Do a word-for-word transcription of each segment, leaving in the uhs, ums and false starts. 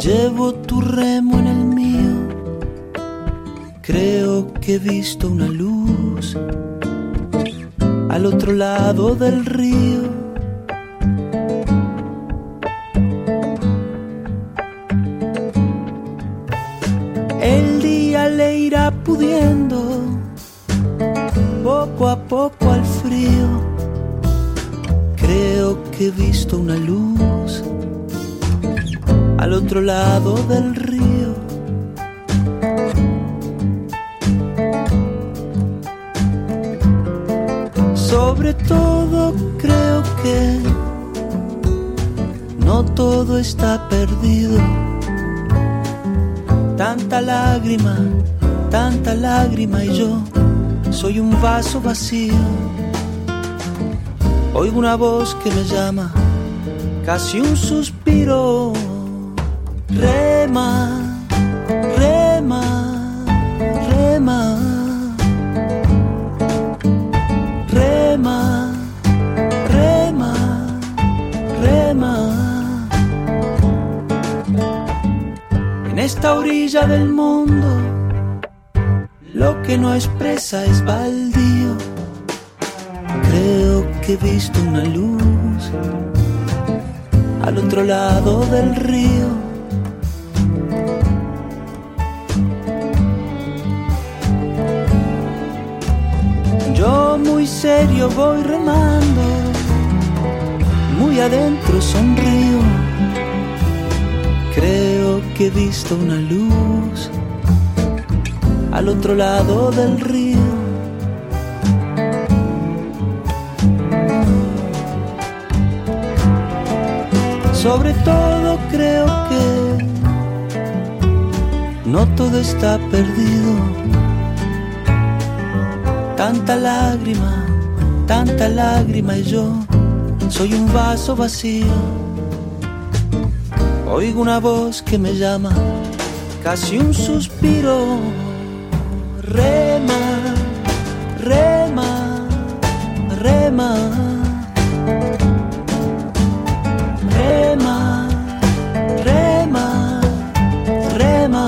Llevo tu remo en el mío, creo que he visto una luz al otro lado del río. El día le irá pudiendo poco a poco al frío. Creo que he visto una luz al otro lado del río. Sobre todo creo que no todo está perdido. Tanta lágrima, tanta lágrima y yo soy un vaso vacío. Oigo una voz que me llama, casi un suspiro. Rema, rema, rema, rema, rema, rema. En esta orilla del mundo, lo que no expresa es baldío. Creo que he visto una luz al otro lado del río. Yo muy serio voy remando, muy adentro sonrío. Creo que he visto una luz al otro lado del río. Sobre todo creo que no todo está perdido. Tanta lágrima, tanta lágrima y yo soy un vaso vacío. Oigo una voz que me llama, casi un suspiro. Rema, rema, rema, rema, rema, rema.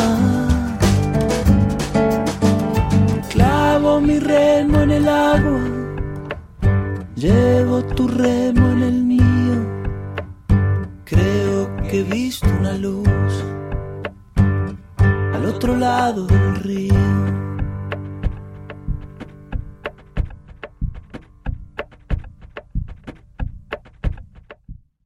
Clavo mi remo en el agua, llevo tu remo en el mío. Creo que he visto una luz al otro lado del río.